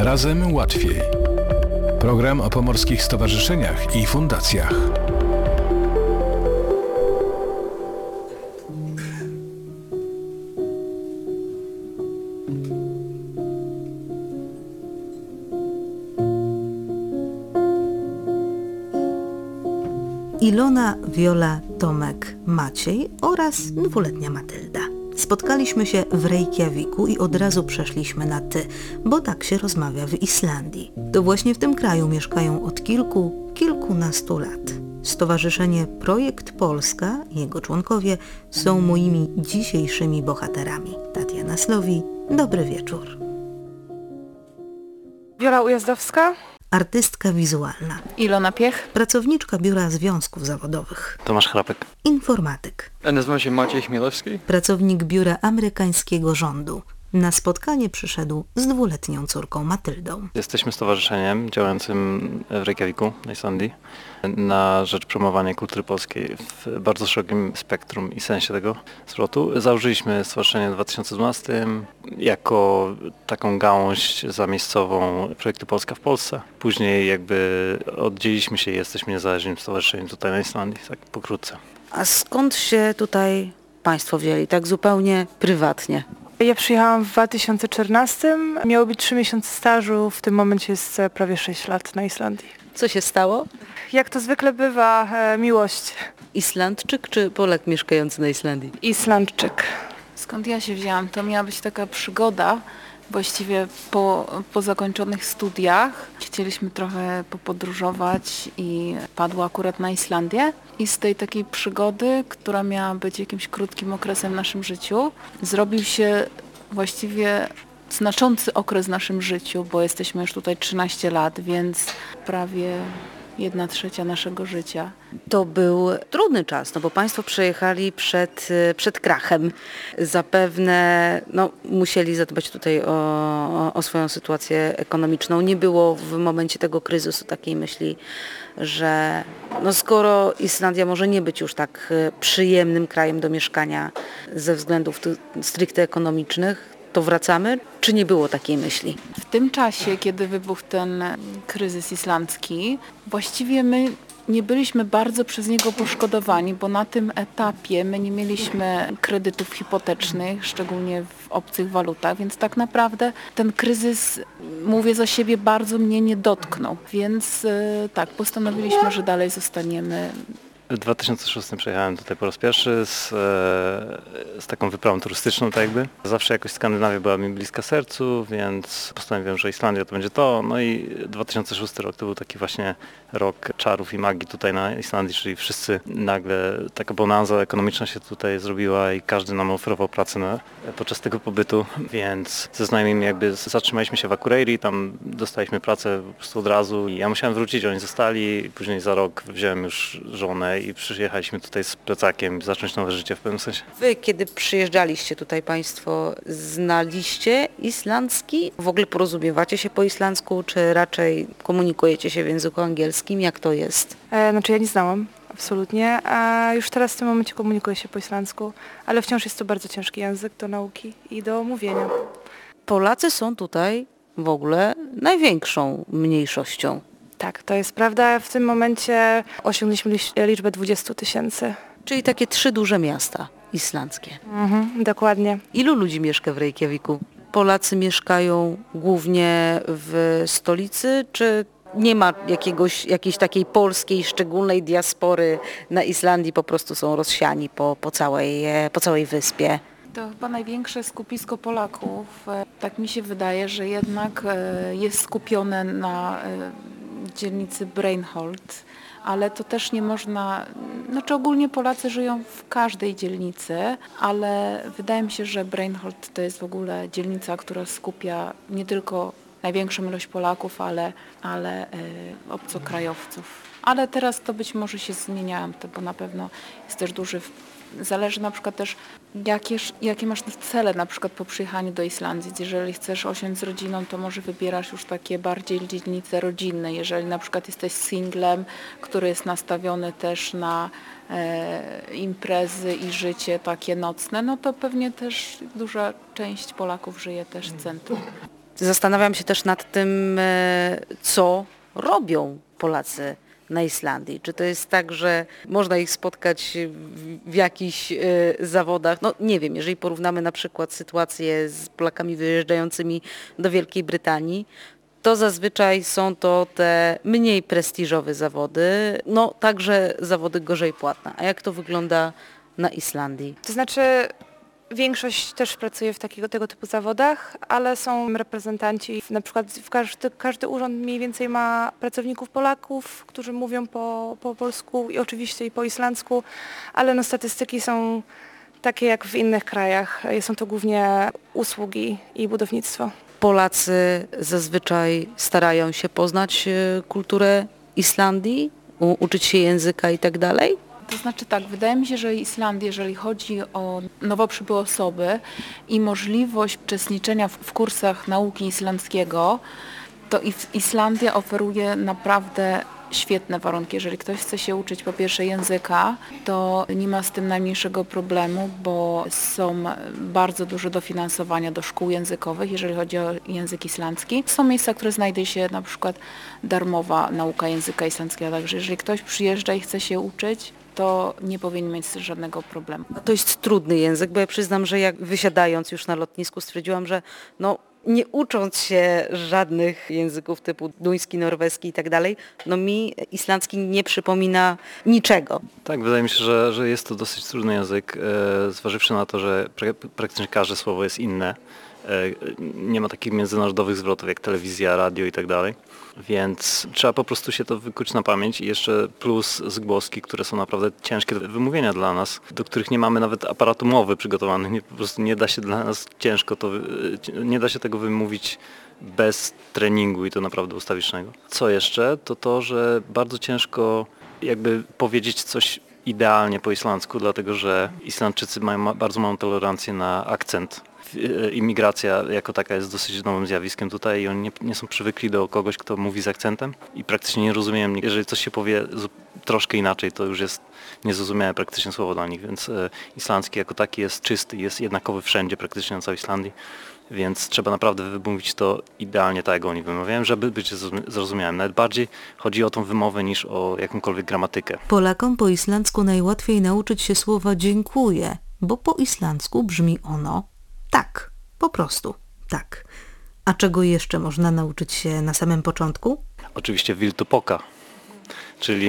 Razem łatwiej. Program o pomorskich stowarzyszeniach i fundacjach. Ilona, Wiola, Tomek, Maciej oraz dwuletnia Matylda. Spotkaliśmy się w Reykjaviku i od razu przeszliśmy na ty, bo tak się rozmawia w Islandii. To właśnie w tym kraju mieszkają od kilkunastu lat. Stowarzyszenie Projekt Polska i jego członkowie są moimi dzisiejszymi bohaterami. Tatiana Slowi, dobry wieczór. Wiola Ujazdowska. Artystka wizualna. Ilona Piech. Pracowniczka Biura Związków Zawodowych. Tomasz Chrapek. Informatyk. Nazywam się Maciej Chmielewski. Pracownik Biura Amerykańskiego Rządu. Na spotkanie przyszedł z dwuletnią córką Matyldą. Jesteśmy stowarzyszeniem działającym w Reykjaviku, na Islandii, na rzecz promowania kultury polskiej w bardzo szerokim spektrum i sensie tego zwrotu. Założyliśmy stowarzyszenie w 2012 jako taką gałąź zamiejscową Projektu Polska w Polsce. Później jakby oddzieliliśmy się i jesteśmy niezależnym stowarzyszeniem tutaj na Islandii, tak pokrótce. A skąd się tutaj Państwo wzięli, tak zupełnie prywatnie? Ja przyjechałam w 2014. Miało być 3 miesiące stażu, w tym momencie jest prawie 6 lat na Islandii. Co się stało? Jak to zwykle bywa, miłość. Islandczyk czy Polak mieszkający na Islandii? Islandczyk. Skąd ja się wzięłam? To miała być taka przygoda. Właściwie po zakończonych studiach chcieliśmy trochę popodróżować i padło akurat na Islandię. I z tej takiej przygody, która miała być jakimś krótkim okresem w naszym życiu, zrobił się właściwie znaczący okres w naszym życiu, bo jesteśmy już tutaj 13 lat, więc prawie 1/3 naszego życia. To był trudny czas, no bo Państwo przyjechali przed krachem. Zapewne musieli zadbać tutaj o swoją sytuację ekonomiczną. Nie było w momencie tego kryzysu takiej myśli, że skoro Islandia może nie być już tak przyjemnym krajem do mieszkania ze względów stricte ekonomicznych, to wracamy? Czy nie było takiej myśli? W tym czasie, kiedy wybuchł ten kryzys islandzki, właściwie my nie byliśmy bardzo przez niego poszkodowani, bo na tym etapie my nie mieliśmy kredytów hipotecznych, szczególnie w obcych walutach, więc tak naprawdę ten kryzys, mówię za siebie, bardzo mnie nie dotknął. Więc tak, postanowiliśmy, że dalej zostaniemy. W 2006 przyjechałem tutaj po raz pierwszy z taką wyprawą turystyczną, tak jakby. Zawsze jakoś Skandynawia była mi bliska sercu, więc postanowiłem, że Islandia to będzie to. No i 2006 rok to był taki właśnie rok czarów i magii tutaj na Islandii, czyli wszyscy nagle taka bonanza ekonomiczna się tutaj zrobiła i każdy nam oferował pracę podczas tego pobytu, więc ze znajomymi jakby zatrzymaliśmy się w Akureyri, tam dostaliśmy pracę po prostu od razu i ja musiałem wrócić, oni zostali, później za rok wziąłem już żonę i przyjechaliśmy tutaj z plecakiem zacząć nowe życie w pewnym sensie. Wy, kiedy przyjeżdżaliście tutaj Państwo, znaliście islandzki? W ogóle porozumiewacie się po islandzku, czy raczej komunikujecie się w języku angielskim? Jak to jest? Znaczy ja nie znałam, absolutnie, a już teraz w tym momencie komunikuję się po islandzku, ale wciąż jest to bardzo ciężki język do nauki i do mówienia. Polacy są tutaj w ogóle największą mniejszością. Tak, to jest prawda. W tym momencie osiągnęliśmy liczbę 20 000. Czyli takie 3 duże miasta islandzkie. Dokładnie. Ilu ludzi mieszka w Reykjaviku? Polacy mieszkają głównie w stolicy, czy nie ma jakiejś takiej polskiej, szczególnej diaspory na Islandii, po prostu są rozsiani po całej wyspie? To chyba największe skupisko Polaków. Tak mi się wydaje, że jednak jest skupione na dzielnicy Brainholt, ale to też nie można, znaczy ogólnie Polacy żyją w każdej dzielnicy, ale wydaje mi się, że Brainholt to jest w ogóle dzielnica, która skupia nie tylko największą ilość Polaków, ale obcokrajowców. Ale teraz to być może się zmieniają, bo na pewno jest też duży. Zależy na przykład też, jakie masz cele na przykład po przyjechaniu do Islandii. Jeżeli chcesz osiąść z rodziną, to może wybierasz już takie bardziej dzielnice rodzinne. Jeżeli na przykład jesteś singlem, który jest nastawiony też na imprezy i życie takie nocne, no to pewnie też duża część Polaków żyje też w centrum. Zastanawiam się też nad tym, co robią Polacy na Islandii. Czy to jest tak, że można ich spotkać w jakichś zawodach? No nie wiem, jeżeli porównamy na przykład sytuację z Polakami wyjeżdżającymi do Wielkiej Brytanii, to zazwyczaj są to te mniej prestiżowe zawody, no także zawody gorzej płatne. A jak to wygląda na Islandii? To znaczy większość też pracuje w tego typu zawodach, ale są reprezentanci, na przykład każdy urząd mniej więcej ma pracowników Polaków, którzy mówią po polsku i oczywiście i po islandzku, ale no statystyki są takie jak w innych krajach. Są to głównie usługi i budownictwo. Polacy zazwyczaj starają się poznać kulturę Islandii, uczyć się języka i tak dalej. To znaczy tak, wydaje mi się, że Islandia, jeżeli chodzi o nowo przybyłe osoby i możliwość uczestniczenia w kursach nauki islandzkiego, to Islandia oferuje naprawdę świetne warunki. Jeżeli ktoś chce się uczyć po pierwsze języka, to nie ma z tym najmniejszego problemu, bo są bardzo duże dofinansowania do szkół językowych, jeżeli chodzi o język islandzki. Są miejsca, które znajdzie się na przykład darmowa nauka języka islandzkiego, także jeżeli ktoś przyjeżdża i chce się uczyć, to nie powinien mieć żadnego problemu. To jest trudny język, bo ja przyznam, że jak wysiadając już na lotnisku stwierdziłam, że no nie ucząc się żadnych języków typu duński, norweski i tak dalej, no mi islandzki nie przypomina niczego. Tak, wydaje mi się, że jest to dosyć trudny język, zważywszy na to, że praktycznie każde słowo jest inne. Nie ma takich międzynarodowych zwrotów jak telewizja, radio i tak dalej, więc trzeba po prostu się to wykuć na pamięć i jeszcze plus zgłoski, które są naprawdę ciężkie do wymówienia dla nas, do których nie mamy nawet aparatu mowy przygotowany, po prostu nie da się dla nas nie da się tego wymówić bez treningu i to naprawdę ustawicznego. Co jeszcze, to to, że bardzo ciężko jakby powiedzieć coś idealnie po islandzku, dlatego że Islandczycy mają bardzo małą tolerancję na akcent. Imigracja jako taka jest dosyć nowym zjawiskiem tutaj i oni nie są przywykli do kogoś, kto mówi z akcentem i praktycznie nie rozumiem. Jeżeli coś się powie troszkę inaczej, to już jest niezrozumiałe praktycznie słowo dla nich, więc islandzki jako taki jest czysty, jest jednakowy wszędzie praktycznie na całej Islandii, więc trzeba naprawdę wymówić to idealnie tak, jak oni wymawiają, żeby być zrozumiałym. Nawet bardziej chodzi o tą wymowę niż o jakąkolwiek gramatykę. Polakom po islandzku najłatwiej nauczyć się słowa dziękuję, bo po islandzku brzmi ono tak, po prostu tak. A czego jeszcze można nauczyć się na samym początku? Oczywiście wiltupoka, czyli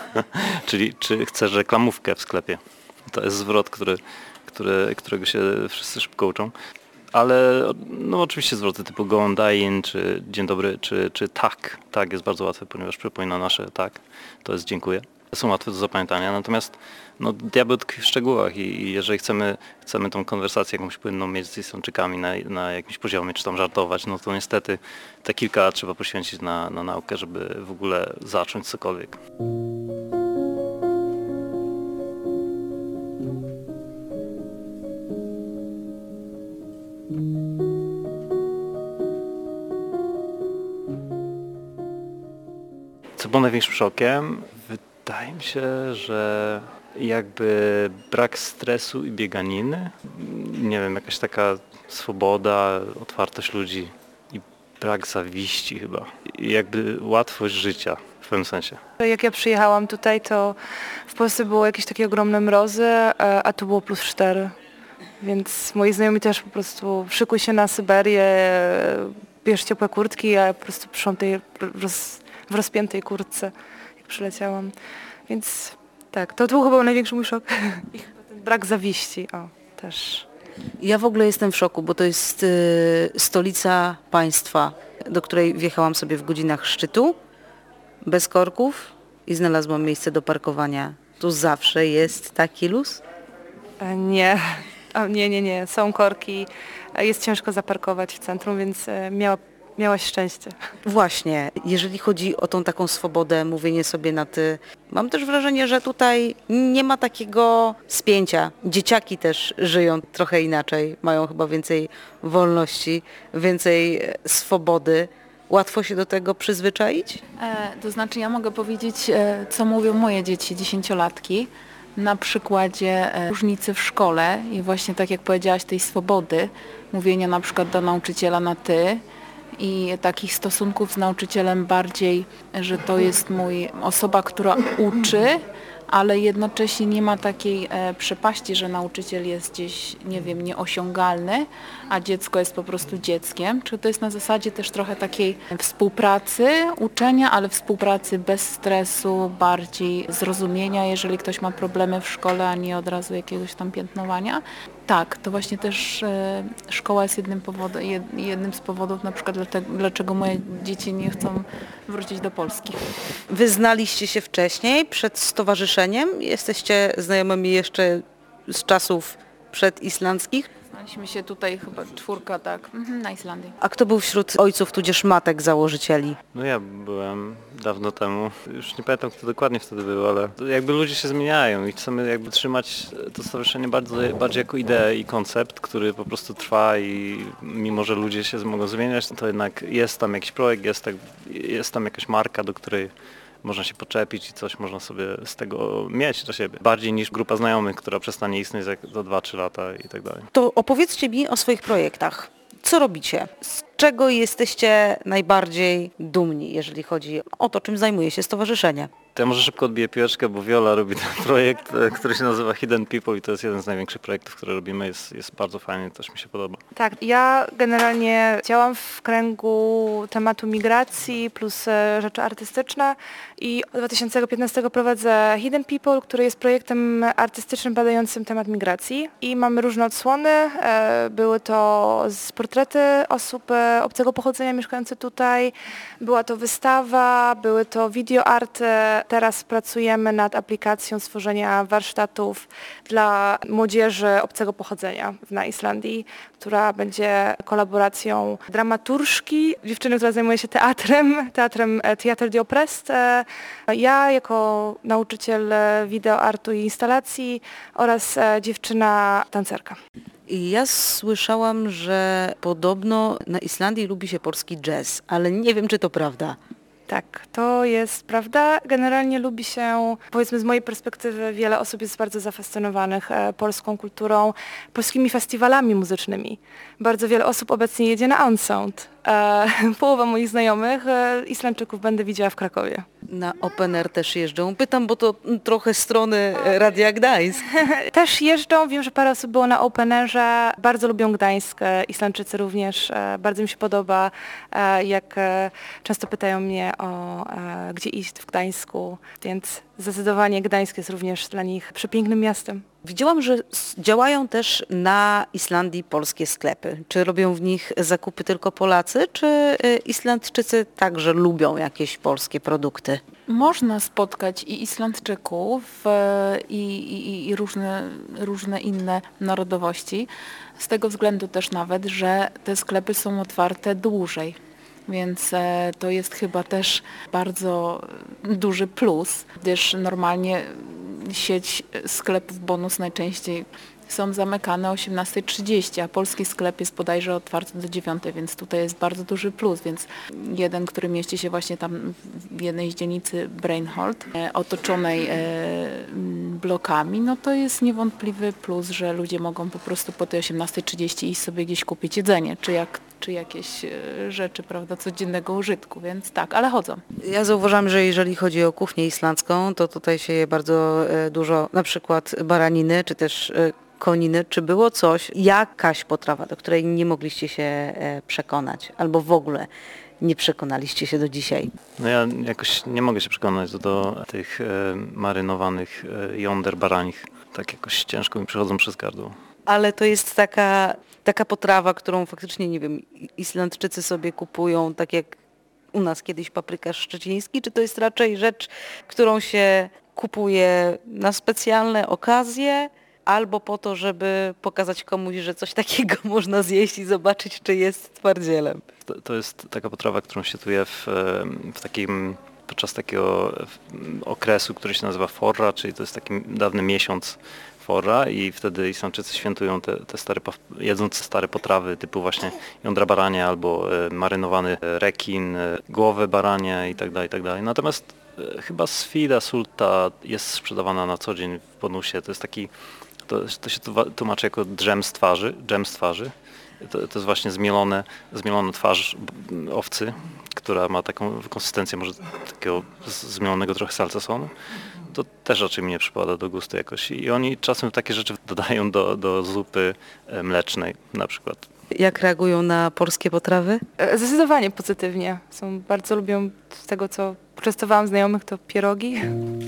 czy chcesz reklamówkę w sklepie. To jest zwrot, którego się wszyscy szybko uczą. Ale no oczywiście zwroty typu gołądain, czy dzień dobry, czy tak. Tak jest bardzo łatwe, ponieważ przypomina nasze tak. To jest dziękuję. Są łatwe do zapamiętania, natomiast no, diabeł tkwi w szczegółach i jeżeli chcemy tą konwersację jakąś płynną mieć z Islandczykami na jakimś poziomie, czy tam żartować, no to niestety te kilka lat trzeba poświęcić na naukę, żeby w ogóle zacząć cokolwiek. Co było największym szokiem? Wydaje mi się, że jakby brak stresu i bieganiny, nie wiem, jakaś taka swoboda, otwartość ludzi i brak zawiści chyba. I jakby łatwość życia w pewnym sensie. Jak ja przyjechałam tutaj, to w Polsce było jakieś takie ogromne mrozy, a tu było +4. Więc moi znajomi też po prostu szykuj się na Syberię, bierz ciepłe kurtki, a ja po prostu przyszłam w rozpiętej kurtce, jak przyleciałam. Więc tak, to był chyba największy mój szok. I chyba ten brak zawiści, też. Ja w ogóle jestem w szoku, bo to jest stolica państwa, do której wjechałam sobie w godzinach szczytu, bez korków i znalazłam miejsce do parkowania. Tu zawsze jest taki luz? Nie. Nie. Są korki. Jest ciężko zaparkować w centrum, więc miałaś szczęście. Właśnie, jeżeli chodzi o tą taką swobodę, mówienie sobie na ty, mam też wrażenie, że tutaj nie ma takiego spięcia. Dzieciaki też żyją trochę inaczej, mają chyba więcej wolności, więcej swobody. Łatwo się do tego przyzwyczaić? To znaczy ja mogę powiedzieć, co mówią moje dzieci, 10-latki, na przykładzie różnicy w szkole i właśnie tak jak powiedziałaś, tej swobody, mówienia na przykład do nauczyciela na ty, i takich stosunków z nauczycielem bardziej, że to jest osoba, która uczy, ale jednocześnie nie ma takiej przepaści, że nauczyciel jest gdzieś, nie wiem, nieosiągalny, a dziecko jest po prostu dzieckiem. Czy to jest na zasadzie też trochę takiej współpracy, uczenia, ale współpracy bez stresu, bardziej zrozumienia, jeżeli ktoś ma problemy w szkole, a nie od razu jakiegoś tam piętnowania. Tak, to właśnie też szkoła jest jednym z powodów, na przykład dlaczego moje dzieci nie chcą wrócić do Polski. Wy znaliście się wcześniej, przed stowarzyszeniem? Jesteście znajomymi jeszcze z czasów przedislandzkich? Znaliśmy się tutaj chyba 4, tak, na Islandii. A kto był wśród ojców tudzież matek założycieli? No ja byłem dawno temu, już nie pamiętam kto dokładnie wtedy był, ale jakby ludzie się zmieniają i chcemy jakby trzymać to stowarzyszenie bardziej jako ideę i koncept, który po prostu trwa i mimo, że ludzie się mogą zmieniać, to jednak jest tam jakiś projekt, jest tam jakaś marka, do której można się podczepić i coś można sobie z tego mieć do siebie. Bardziej niż grupa znajomych, która przestanie istnieć za 2-3 lata i tak dalej. To opowiedzcie mi o swoich projektach. Co robicie? Z czego jesteście najbardziej dumni, jeżeli chodzi o to, czym zajmuje się stowarzyszenie? To ja może szybko odbiję piłeczkę, bo Viola robi ten projekt, który się nazywa Hidden People i to jest jeden z największych projektów, które robimy. Jest bardzo fajny, też mi się podoba. Tak, ja generalnie działam w kręgu tematu migracji plus rzeczy artystyczne i od 2015 prowadzę Hidden People, który jest projektem artystycznym badającym temat migracji i mamy różne odsłony. Były to portrety osób obcego pochodzenia mieszkających tutaj, była to wystawa, były to videoarty. Teraz pracujemy nad aplikacją stworzenia warsztatów dla młodzieży obcego pochodzenia na Islandii, która będzie kolaboracją dramaturżki, dziewczyny, która zajmuje się teatrem Theater di Oprest, ja jako nauczyciel wideoartu i instalacji oraz dziewczyna tancerka. I ja słyszałam, że podobno na Islandii lubi się polski jazz, ale nie wiem, czy to prawda. Tak, to jest prawda. Generalnie lubi się, powiedzmy z mojej perspektywy, wiele osób jest bardzo zafascynowanych polską kulturą, polskimi festiwalami muzycznymi. Bardzo wiele osób obecnie jedzie na Unsound. Połowa moich znajomych, Islandczyków, będę widziała w Krakowie. Na Open Air też jeżdżą. Pytam, bo to trochę strony Radia Gdańsk. Też jeżdżą, wiem, że parę osób było na Open Airze. Bardzo lubią Gdańsk, Islandczycy również. Bardzo mi się podoba, jak często pytają mnie o gdzie iść w Gdańsku, więc zdecydowanie Gdańsk jest również dla nich przepięknym miastem. Widziałam, że działają też na Islandii polskie sklepy. Czy robią w nich zakupy tylko Polacy, czy Islandczycy także lubią jakieś polskie produkty? Można spotkać i Islandczyków, i różne inne narodowości. Z tego względu też nawet, że te sklepy są otwarte dłużej. Więc to jest chyba też bardzo duży plus, gdyż normalnie sieć sklepów Bonus najczęściej są zamykane o 18:30, a polski sklep jest bodajże otwarty do 9, więc tutaj jest bardzo duży plus, więc jeden, który mieści się właśnie tam w jednej z dzielnicy Brainhold, otoczonej blokami, no to jest niewątpliwy plus, że ludzie mogą po prostu po tej 18:30 iść sobie gdzieś kupić jedzenie, czy jakieś rzeczy, prawda, codziennego użytku, więc tak, ale chodzą. Ja zauważam, że jeżeli chodzi o kuchnię islandzką, to tutaj się je bardzo dużo, na przykład baraniny, czy też koniny. Czy było coś, jakaś potrawa, do której nie mogliście się przekonać, albo w ogóle nie przekonaliście się do dzisiaj? No ja jakoś nie mogę się przekonać do tych marynowanych jąder baranich. Tak jakoś ciężko mi przechodzą przez gardło. Ale to jest taka potrawa, którą faktycznie, nie wiem, Islandczycy sobie kupują, tak jak u nas kiedyś paprykarz szczeciński, czy to jest raczej rzecz, którą się kupuje na specjalne okazje, albo po to, żeby pokazać komuś, że coś takiego można zjeść i zobaczyć, czy jest twardzielem? To jest taka potrawa, którą się tu je podczas takiego okresu, który się nazywa forra, czyli to jest taki dawny miesiąc forra i wtedy Islandczycy świętują te stare, jedząc stare potrawy typu właśnie jądra baranie albo marynowany rekin, głowy baranie itd. Natomiast chyba sfida sulta jest sprzedawana na co dzień w bonusie. To jest taki, to się tłumaczy jako dżem z twarzy To jest właśnie zmielona twarz owcy, która ma taką konsystencję może takiego zmielonego trochę salcesonu. To też raczej mi nie przypada do gustu jakoś. I oni czasem takie rzeczy dodają do zupy mlecznej na przykład. Jak reagują na polskie potrawy? Zdecydowanie pozytywnie. Bardzo lubią z tego, co częstowałam znajomych, to pierogi.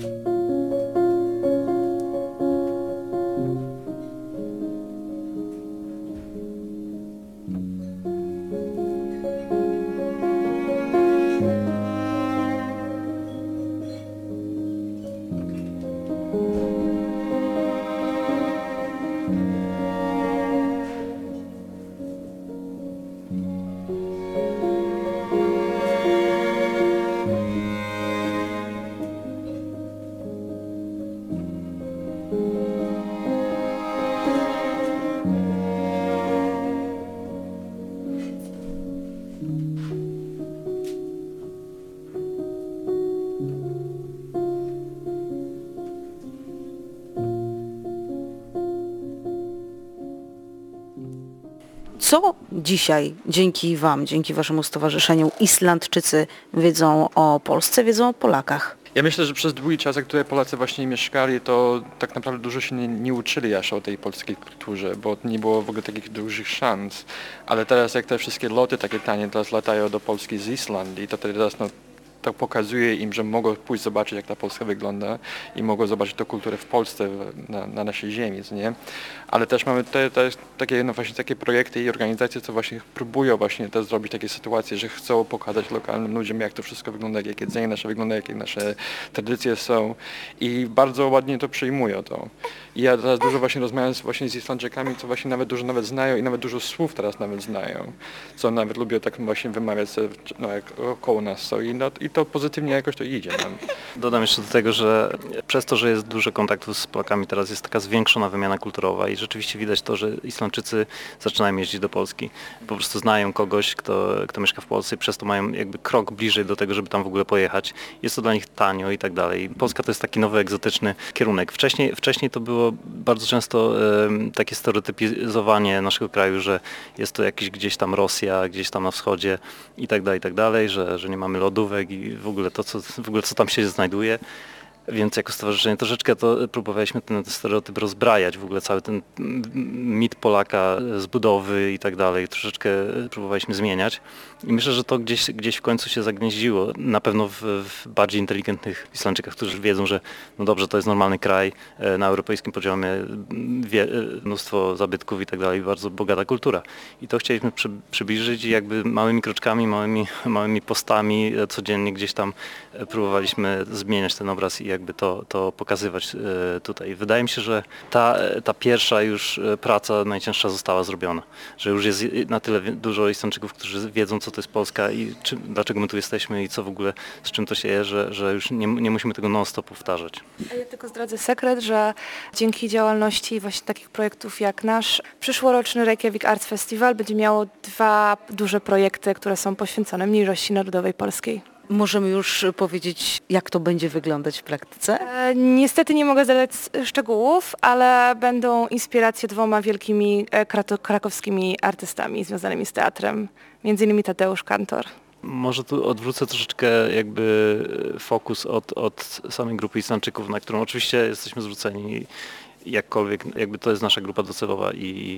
Co dzisiaj dzięki Wam, dzięki Waszemu stowarzyszeniu Islandczycy wiedzą o Polsce, wiedzą o Polakach? Ja myślę, że przez długi czas, jak tutaj Polacy właśnie mieszkali, to tak naprawdę dużo się nie uczyli aż o tej polskiej kulturze, bo nie było w ogóle takich dużych szans. Ale teraz jak te wszystkie loty takie tanie teraz latają do Polski z Islandii, to teraz to pokazuje im, że mogą pójść zobaczyć, jak ta Polska wygląda i mogą zobaczyć tę kulturę w Polsce, na naszej ziemi, nie? Ale też mamy takie, właśnie takie projekty i organizacje, co właśnie próbują właśnie też zrobić takie sytuacje, że chcą pokazać lokalnym ludziom, jak to wszystko wygląda, jak jedzenie nasze wygląda, jakie nasze tradycje są i bardzo ładnie to przyjmują to. I ja teraz dużo właśnie rozmawiam z Islandczykami, co właśnie nawet dużo znają i nawet dużo słów teraz nawet znają, co nawet lubią tak właśnie wymawiać, jak około nas są i to pozytywnie jakoś to idzie nam. Dodam jeszcze do tego, że przez to, że jest dużo kontaktów z Polakami, teraz jest taka zwiększona wymiana kulturowa i rzeczywiście widać to, że Islandczycy zaczynają jeździć do Polski. Po prostu znają kogoś, kto mieszka w Polsce i przez to mają jakby krok bliżej do tego, żeby tam w ogóle pojechać. Jest to dla nich tanio i tak dalej. Polska to jest taki nowy, egzotyczny kierunek. Wcześniej to było bardzo często takie stereotypizowanie naszego kraju, że jest to jakiś gdzieś tam Rosja, gdzieś tam na wschodzie i tak dalej, że nie mamy lodówek i w ogóle co tam się znajduje. Więc jako stowarzyszenie troszeczkę to próbowaliśmy ten stereotyp rozbrajać, w ogóle cały ten mit Polaka z budowy i tak dalej, troszeczkę próbowaliśmy zmieniać. I myślę, że to gdzieś w końcu się zagnieździło. Na pewno w bardziej inteligentnych Islandczykach, którzy wiedzą, że no dobrze, to jest normalny kraj, na europejskim poziomie mnóstwo zabytków i tak dalej, bardzo bogata kultura. I to chcieliśmy przybliżyć i jakby małymi kroczkami, małymi postami codziennie gdzieś tam próbowaliśmy zmieniać ten obraz i jakby to pokazywać tutaj. Wydaje mi się, że ta pierwsza już praca najcięższa została zrobiona, że już jest na tyle dużo Islandczyków, którzy wiedzą, co to jest Polska i dlaczego my tu jesteśmy i co w ogóle, z czym to się je, że już nie musimy tego non-stop powtarzać. A ja tylko zdradzę sekret, że dzięki działalności właśnie takich projektów jak nasz, przyszłoroczny Reykjavik Arts Festival będzie miało 2 duże projekty, które są poświęcone mniejszości narodowej polskiej. Możemy już powiedzieć, jak to będzie wyglądać w praktyce? Niestety nie mogę zdradzać szczegółów, ale będą inspiracje 2 wielkimi krakowskimi artystami związanymi z teatrem, między innymi Tadeusz Kantor. Może tu odwrócę troszeczkę jakby fokus od samej grupy Islandczyków, na którą oczywiście jesteśmy zwróceni jakkolwiek, jakby to jest nasza grupa docelowa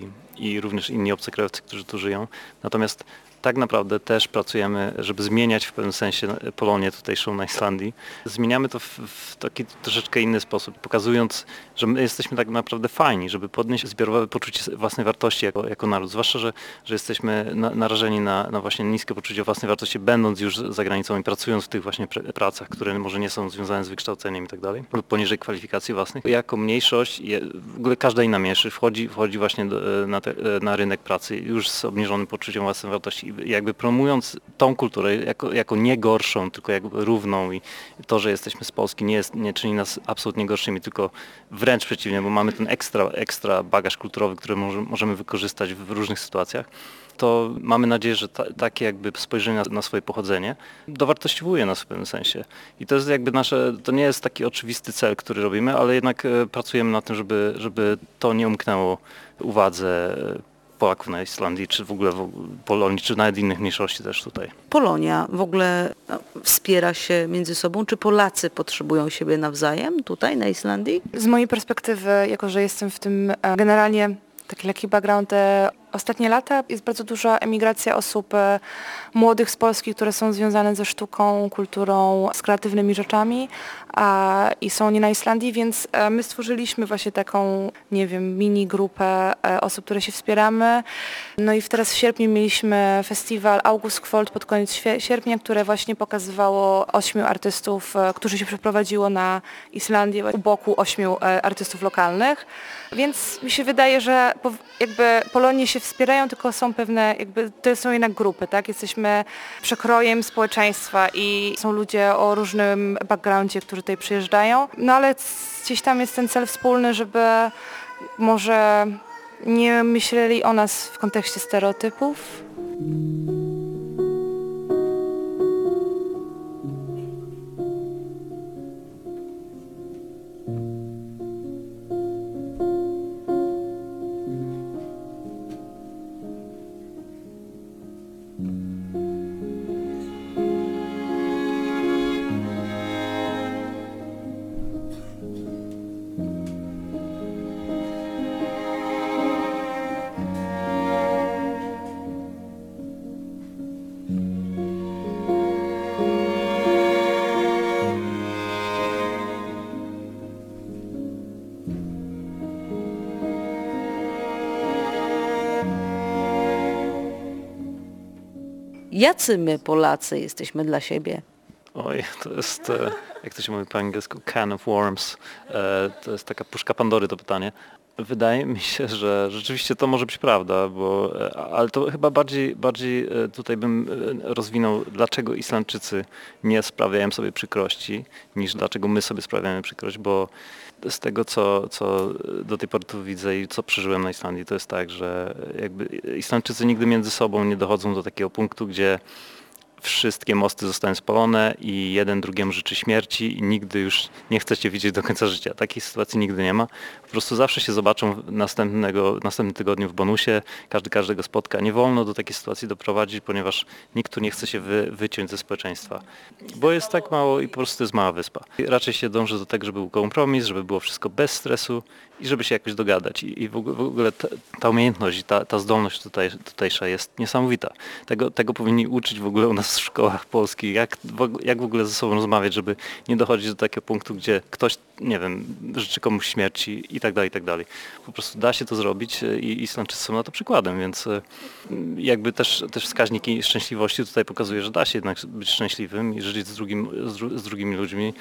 i również inni obcokrajowcy, którzy tu żyją. Natomiast tak naprawdę też pracujemy, żeby zmieniać w pewnym sensie Polonię tutejszą na Islandii. Zmieniamy to w taki troszeczkę inny sposób, pokazując, że my jesteśmy tak naprawdę fajni, żeby podnieść zbiorowe poczucie własnej wartości jako naród. Zwłaszcza, że jesteśmy narażeni na właśnie niskie poczucie własnej wartości, będąc już za granicą i pracując w tych właśnie pracach, które może nie są związane z wykształceniem i tak dalej, lub poniżej kwalifikacji własnych. Jako mniejszość, w ogóle każda inna mniejszość wchodzi właśnie na rynek pracy już z obniżonym poczuciem własnej wartości. Jakby promując tą kulturę jako nie gorszą, tylko jakby równą i to, że jesteśmy z Polski nie czyni nas absolutnie gorszymi, tylko wręcz przeciwnie, bo mamy ten ekstra bagaż kulturowy, który możemy wykorzystać w różnych sytuacjach. To mamy nadzieję, że takie jakby spojrzenie na swoje pochodzenie dowartościowuje nas w pewnym sensie. I to jest jakby to nie jest taki oczywisty cel, który robimy, ale jednak pracujemy na tym, żeby to nie umknęło uwadze Polaków na Islandii, czy w ogóle Polonii, czy nawet innych mniejszości też tutaj. Polonia w ogóle wspiera się między sobą? Czy Polacy potrzebują siebie nawzajem tutaj na Islandii? Z mojej perspektywy, jako że jestem w tym generalnie taki lekki background, ostatnie lata jest bardzo duża emigracja osób młodych z Polski, które są związane ze sztuką, kulturą, z kreatywnymi rzeczami i są nie na Islandii, więc my stworzyliśmy właśnie taką, nie wiem, mini grupę osób, które się wspieramy. No i teraz w sierpniu mieliśmy festiwal August Kvold pod koniec sierpnia, które właśnie pokazywało 8 artystów, którzy się przeprowadziło na Islandię u boku 8 artystów lokalnych. Więc mi się wydaje, że jakby Polonie się wspierają, tylko są pewne, jakby to są jednak grupy, tak? Jesteśmy przekrojem społeczeństwa i są ludzie o różnym backgroundzie, którzy tutaj przyjeżdżają. No ale gdzieś tam jest ten cel wspólny, żeby może nie myśleli o nas w kontekście stereotypów. Jacy my, Polacy, jesteśmy dla siebie? Oj, to jest, jak to się mówi po angielsku, can of worms. To jest taka puszka Pandory to pytanie. Wydaje mi się, że rzeczywiście to może być prawda, ale to chyba bardziej tutaj bym rozwinął, dlaczego Islandczycy nie sprawiają sobie przykrości, niż dlaczego my sobie sprawiamy przykrość, bo z tego, co do tej pory tu widzę i co przeżyłem na Islandii, to jest tak, że jakby Islandczycy nigdy między sobą nie dochodzą do takiego punktu, gdzie wszystkie mosty zostają spalone i jeden drugiemu życzy śmierci i nigdy już nie chcecie widzieć do końca życia. Takiej sytuacji nigdy nie ma. Po prostu zawsze się zobaczą następnym tygodniu w bonusie, każdy każdego spotka. Nie wolno do takiej sytuacji doprowadzić, ponieważ nikt tu nie chce się wyciąć ze społeczeństwa. Bo jest tak mało i po prostu to jest mała wyspa. I raczej się dąży do tego, żeby był kompromis, żeby było wszystko bez stresu i żeby się jakoś dogadać. I w ogóle ta umiejętność i ta zdolność tutejsza jest niesamowita. Tego powinni uczyć w ogóle u nas w szkołach polskich, jak w ogóle ze sobą rozmawiać, żeby nie dochodzić do takiego punktu, gdzie ktoś, nie wiem, życzy komuś śmierci i tak dalej, i tak dalej. Po prostu da się to zrobić i Islandczycy są na to przykładem, więc jakby też wskaźniki szczęśliwości tutaj pokazuje, że da się jednak być szczęśliwym i żyć z drugimi ludźmi.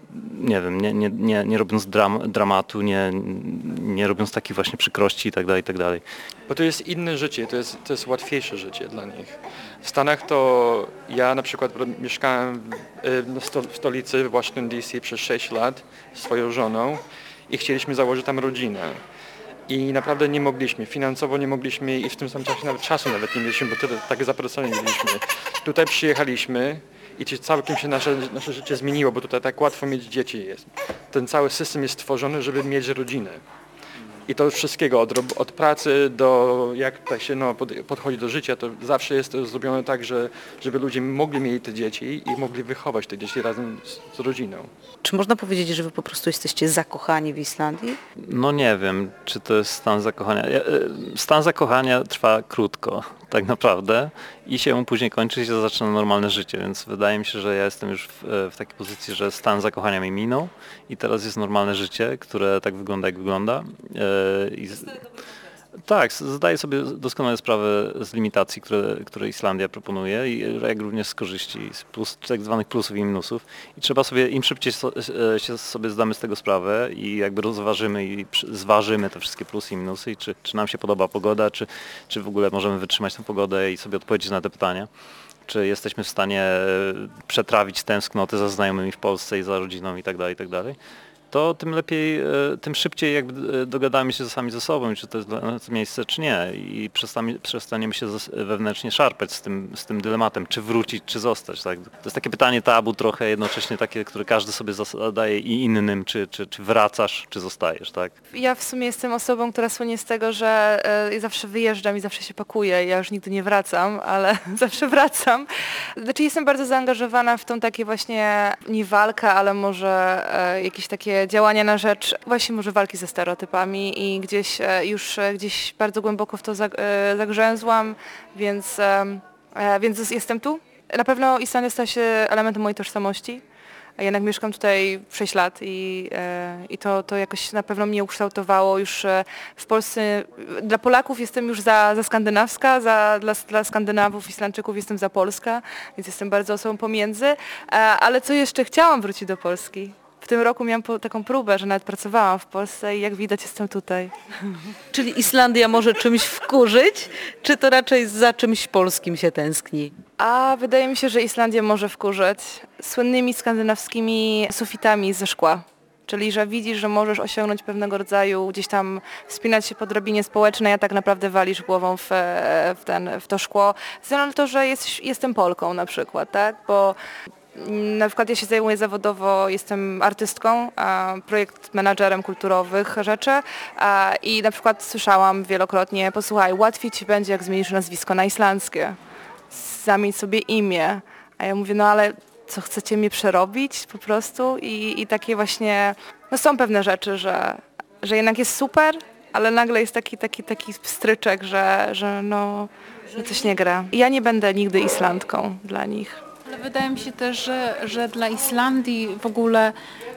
Nie wiem, nie robiąc dramatu, nie robiąc takich właśnie przykrości i tak dalej, i tak dalej. Bo to jest inne życie, to jest łatwiejsze życie dla nich. W Stanach to ja na przykład mieszkałem w stolicy w Washington DC przez 6 lat z swoją żoną i chcieliśmy założyć tam rodzinę. I naprawdę nie mogliśmy, finansowo nie mogliśmy i w tym samym czasie nawet czasu nie mieliśmy, bo tyle takie zaproszenie mieliśmy. Tutaj przyjechaliśmy i całkiem się nasze życie zmieniło, bo tutaj tak łatwo mieć dzieci jest. Ten cały system jest stworzony, żeby mieć rodzinę. I to wszystkiego, od pracy do jak tutaj się podchodzi do życia, to zawsze jest to zrobione tak, żeby ludzie mogli mieć te dzieci i mogli wychować te dzieci razem z rodziną. Czy można powiedzieć, że wy po prostu jesteście zakochani w Islandii? No nie wiem, czy to jest stan zakochania. Stan zakochania trwa krótko, tak naprawdę, i się później kończy i się zaczyna normalne życie, więc wydaje mi się, że ja jestem już w takiej pozycji, że stan zakochania mi minął i teraz jest normalne życie, które tak wygląda, jak wygląda. Tak, zdaję sobie doskonale sprawę z limitacji, które Islandia proponuje, i jak również z korzyści, z tak zwanych plusów i minusów. I trzeba sobie, im szybciej się sobie zdamy z tego sprawę i jakby rozważymy i zważymy te wszystkie plusy i minusy, i czy nam się podoba pogoda, czy w ogóle możemy wytrzymać tę pogodę i sobie odpowiedzieć na te pytania. Czy jesteśmy w stanie przetrawić tęsknoty za znajomymi w Polsce i za rodziną i tak dalej, i tak dalej. to tym lepiej, tym szybciej jakby dogadamy się sami ze sobą, czy to jest dla nas miejsce, czy nie. I przestaniemy się wewnętrznie szarpać z tym dylematem, czy wrócić, czy zostać. Tak? To jest takie pytanie tabu trochę, jednocześnie takie, które każdy sobie zadaje i innym, czy wracasz, czy zostajesz. Tak? Ja w sumie jestem osobą, która słynie z tego, że zawsze wyjeżdżam i zawsze się pakuję. Ja już nigdy nie wracam, ale zawsze wracam. Znaczy jestem bardzo zaangażowana w tą takie właśnie, nie walkę, ale może jakieś takie działania na rzecz właśnie może walki ze stereotypami i gdzieś gdzieś bardzo głęboko w to zagrzęzłam, więc jestem tu. Na pewno Islandia stała się elementem mojej tożsamości. Ja jednak mieszkam tutaj 6 lat i to jakoś na pewno mnie ukształtowało już w Polsce. Dla Polaków jestem już za skandynawska, dla Skandynawów, Islandczyków jestem za polska, więc jestem bardzo osobą pomiędzy. Ale co jeszcze? Chciałam wrócić do Polski. W tym roku miałam taką próbę, że nawet pracowałam w Polsce i jak widać jestem tutaj. Czyli Islandia może czymś wkurzyć, czy to raczej za czymś polskim się tęskni? A wydaje mi się, że Islandia może wkurzyć słynnymi skandynawskimi sufitami ze szkła. Czyli, że widzisz, że możesz osiągnąć pewnego rodzaju, gdzieś tam wspinać się po drabinie społecznej, a tak naprawdę walisz głową w to szkło. Ze względu na to, że jestem Polką na przykład, tak? Bo na przykład ja się zajmuję zawodowo, jestem artystką, projekt menadżerem kulturowych rzeczy i na przykład słyszałam wielokrotnie, posłuchaj, łatwiej ci będzie, jak zmienisz nazwisko na islandzkie, zamień sobie imię. A ja mówię, no ale co, chcecie mnie przerobić po prostu? I takie właśnie, no są pewne rzeczy, że jednak jest super, ale nagle jest taki pstryczek, że coś nie gra. Ja nie będę nigdy Islandką dla nich. Ale wydaje mi się też, że dla Islandii w ogóle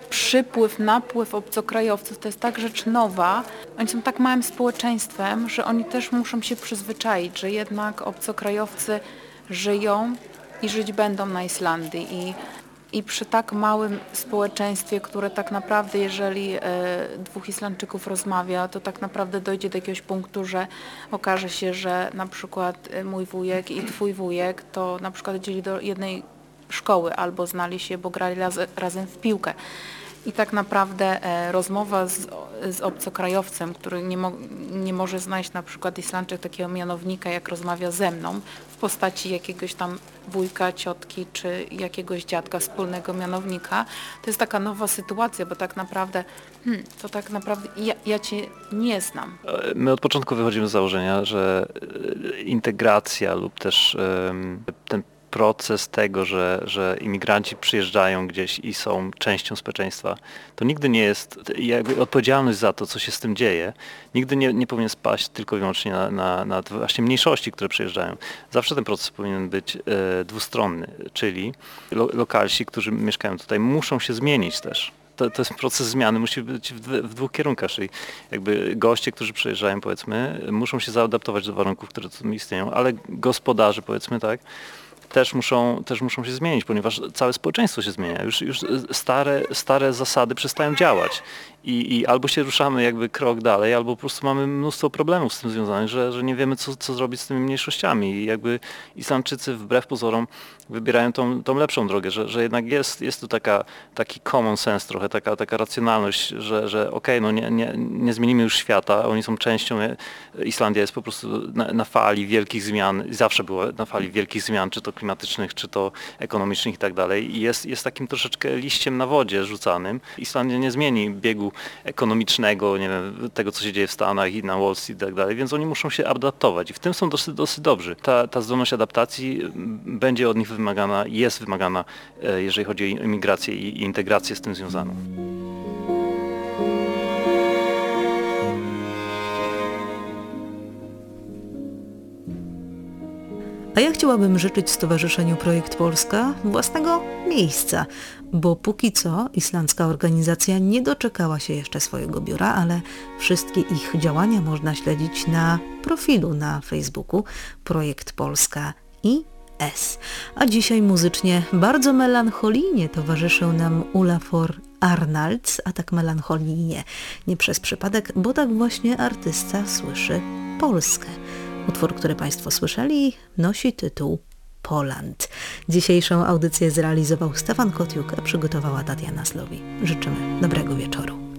napływ obcokrajowców to jest tak rzecz nowa. Oni są tak małym społeczeństwem, że oni też muszą się przyzwyczaić, że jednak obcokrajowcy żyją i żyć będą na Islandii. I przy tak małym społeczeństwie, które tak naprawdę, jeżeli dwóch Islandczyków rozmawia, to tak naprawdę dojdzie do jakiegoś punktu, że okaże się, że na przykład mój wujek i twój wujek to na przykład chodzili do jednej szkoły albo znali się, bo grali razem w piłkę. I tak naprawdę rozmowa z obcokrajowcem, który nie może znaleźć na przykład Islandczyk takiego mianownika, jak rozmawia ze mną, w postaci jakiegoś tam wujka, ciotki czy jakiegoś dziadka, wspólnego mianownika, to jest taka nowa sytuacja, bo tak naprawdę ja cię nie znam. My od początku wychodzimy z założenia, że integracja lub też ten proces tego, że imigranci przyjeżdżają gdzieś i są częścią społeczeństwa, to nigdy nie jest, jakby odpowiedzialność za to, co się z tym dzieje, nigdy nie powinien spaść tylko i wyłącznie na właśnie mniejszości, które przyjeżdżają. Zawsze ten proces powinien być dwustronny, czyli lokalsi, którzy mieszkają tutaj, muszą się zmienić też. To jest proces zmiany, musi być w dwóch kierunkach, czyli jakby goście, którzy przyjeżdżają, powiedzmy, muszą się zaadaptować do warunków, które tu istnieją, ale gospodarze, powiedzmy, tak, też muszą się zmienić, ponieważ całe społeczeństwo się zmienia. Już stare zasady przestają działać i albo się ruszamy jakby krok dalej, albo po prostu mamy mnóstwo problemów z tym związanych, że nie wiemy, co zrobić z tymi mniejszościami. I jakby Islandczycy wbrew pozorom wybierają tą lepszą drogę, że jednak jest tu taki common sense trochę, taka racjonalność, że okej, no nie zmienimy już świata, oni są częścią, Islandia jest po prostu na fali wielkich zmian, zawsze była na fali wielkich zmian, czy to klimatycznych, czy to ekonomicznych i tak dalej. I jest takim troszeczkę liściem na wodzie rzucanym. Islandia nie zmieni biegu ekonomicznego, nie wiem, tego, co się dzieje w Stanach i na Wall Street i tak dalej, więc oni muszą się adaptować i w tym są dosyć dobrzy. Ta zdolność adaptacji będzie od nich wymagana, jest wymagana, jeżeli chodzi o imigrację i integrację z tym związaną. A ja chciałabym życzyć Stowarzyszeniu Projekt Polska własnego miejsca, bo póki co islandzka organizacja nie doczekała się jeszcze swojego biura, ale wszystkie ich działania można śledzić na profilu na Facebooku Projekt Polska IS. A dzisiaj muzycznie bardzo melancholijnie towarzyszył nam Olafur Arnalds, a tak melancholijnie nie przez przypadek, bo tak właśnie artysta słyszy Polskę. Utwór, który Państwo słyszeli, nosi tytuł Poland. Dzisiejszą audycję zrealizował Stefan Kotiuk, a przygotowała Tatiana Slowi. Życzymy dobrego wieczoru.